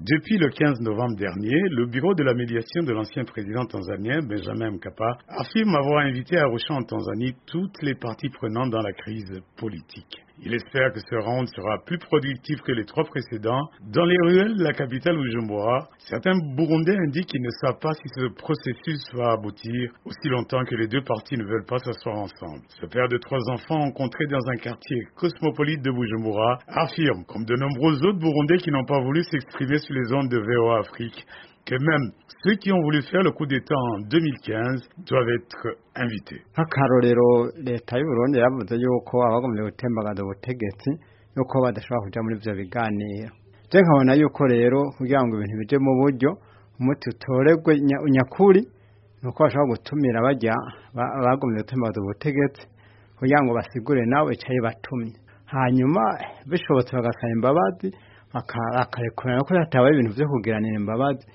Depuis le 15 novembre dernier, le bureau de la médiation de l'ancien président tanzanien, Benjamin Mkapa, affirme avoir invité à Arusha en Tanzanie toutes les parties prenantes dans la crise politique. Il espère que ce round sera plus productif que les 3 précédents. Dans les ruelles de la capitale Bujumbura, certains Burundais indiquent qu'ils ne savent pas si ce processus va aboutir aussi longtemps que les 2 parties ne veulent pas s'asseoir ensemble. Ce père de 3 enfants rencontré dans un quartier cosmopolite de Bujumbura affirme, comme de nombreux autres Burundais qui n'ont pas voulu s'exprimer sur les ondes de VOA Afrique, que même ceux qui ont voulu faire le coup d'État en 2015 doivent être invités. Akarorero leta y'u Burundi yavuze yuko abagomye gutembagaza ubutegetsi yuko badashobora kuja muri ivyo biganiro. Je nkabona yuko rero kugira ngo ibintu bije mu buryo umuti utoregwe nyakuri nuko bashobora gutumira bajya abagomye gutembagaza ubutegetsi kugira ngo basigure nawe icaye batumye. Hanyuma bishobotse bagasaba imbabazi bakarekurana ko yatabaye ibintu vyo kugiranira imbabazi.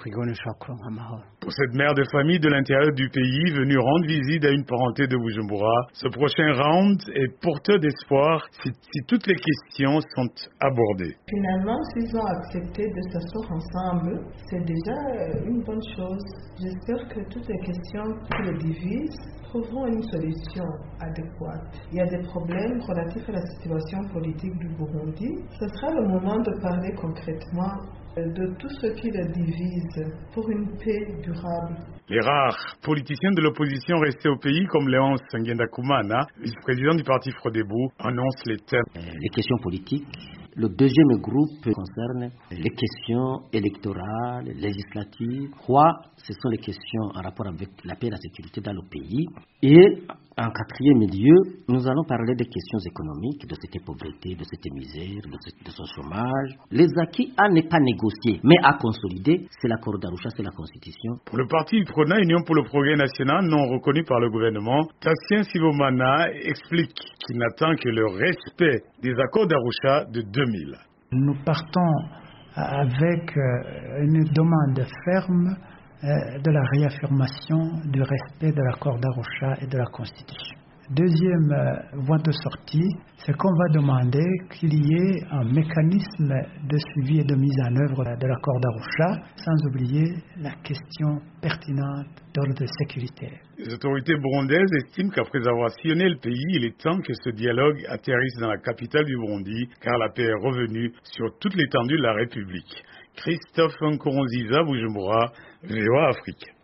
Pour cette mère de famille de l'intérieur du pays venue rendre visite à une parenté de Bujumbura, ce prochain round est porteur d'espoir si toutes les questions sont abordées. Finalement, s'ils ont accepté de s'asseoir ensemble, c'est déjà une bonne chose. J'espère que toutes les questions qui les divisent trouveront une solution adéquate. Il y a des problèmes relatifs à la situation politique du Burundi. Ce sera le moment de parler concrètement de tout ce qui le divise pour une paix durable. Les rares politiciens de l'opposition restés au pays, comme Léonce Ngendakumana, vice-président du parti Frodebo, annoncent les thèmes. Les questions politiques. Le deuxième groupe concerne les questions électorales, législatives. 3, ce sont les questions en rapport avec la paix et la sécurité dans le pays. Et en 4e lieu, nous allons parler des questions économiques, de cette pauvreté, de cette misère, de ce chômage. Les acquis à ne pas négocier, mais à consolider, c'est l'accord d'Arusha, c'est la Constitution. Pour le parti UPRONA, Union pour le progrès national, non reconnu par le gouvernement, Tassien Sibomana explique qu'il n'attend que le respect des accords d'Arusha de 2000. Nous partons avec une demande ferme de la réaffirmation du respect de l'accord d'Arusha et de la Constitution. Deuxième voie de sortie, c'est qu'on va demander qu'il y ait un mécanisme de suivi et de mise en œuvre de l'accord d'Arusha, sans oublier la question pertinente d'ordre sécuritaire. Les autorités burundaises estiment qu'après avoir sillonné le pays, il est temps que ce dialogue atterrisse dans la capitale du Burundi, car la paix est revenue sur toute l'étendue de la République. Christophe Nkurunziza, Bujumbura, VOA Afrique.